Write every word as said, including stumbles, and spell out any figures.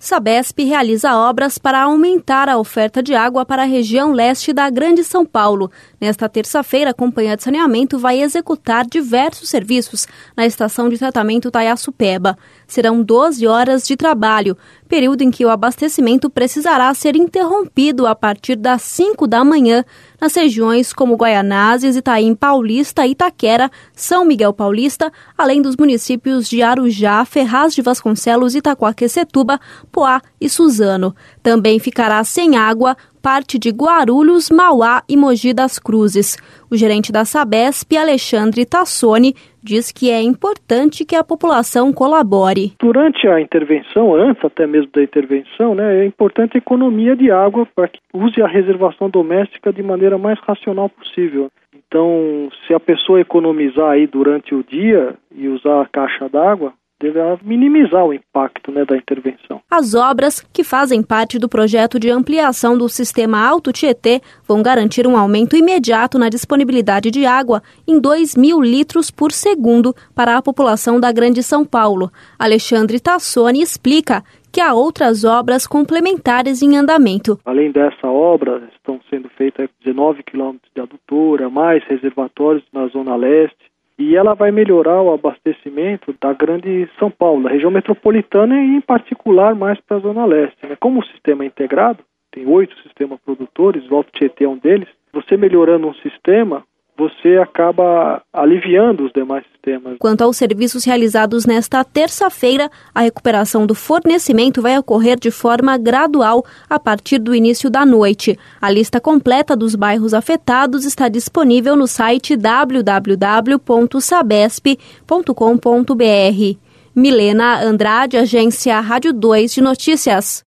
Sabesp realiza obras para aumentar a oferta de água para a região leste da Grande São Paulo. Nesta terça-feira, a Companhia de Saneamento vai executar diversos serviços na estação de tratamento Taiaçupeba. Serão doze horas de trabalho, período em que o abastecimento precisará ser interrompido a partir das cinco da manhã nas regiões como Guaianazes, Itaim Paulista, Itaquera, São Miguel Paulista, além dos municípios de Arujá, Ferraz de Vasconcelos, Itaquaquecetuba, Poá e Suzano. Também ficará sem água parte de Guarulhos, Mauá e Mogi das Cruzes. O gerente da Sabesp, Alexandre Tassoni, diz que é importante que a população colabore. Durante a intervenção, antes até mesmo da intervenção, né, é importante a economia de água para que use a reservação doméstica de maneira mais racional possível. Então, se a pessoa economizar aí durante o dia e usar a caixa d'água, deverá minimizar o impacto, né, da intervenção. As obras, que fazem parte do projeto de ampliação do sistema Alto Tietê, vão garantir um aumento imediato na disponibilidade de água em dois mil litros por segundo para a população da Grande São Paulo. Alexandre Tassoni explica que há outras obras complementares em andamento. Além dessa obra, estão sendo feitas dezenove quilômetros de adutora, mais reservatórios na Zona Leste, e ela vai melhorar o abastecimento da Grande São Paulo, da região metropolitana e, em particular, mais para a Zona Leste. Como o sistema é integrado, tem oito sistemas produtores, o Alto Tietê é um deles, você melhorando um sistema, você acaba aliviando os demais sistemas. Quanto aos serviços realizados nesta terça-feira, a recuperação do fornecimento vai ocorrer de forma gradual a partir do início da noite. A lista completa dos bairros afetados está disponível no site w w w ponto sabesp ponto com ponto b r. Milena Andrade, Agência Rádio dois de Notícias.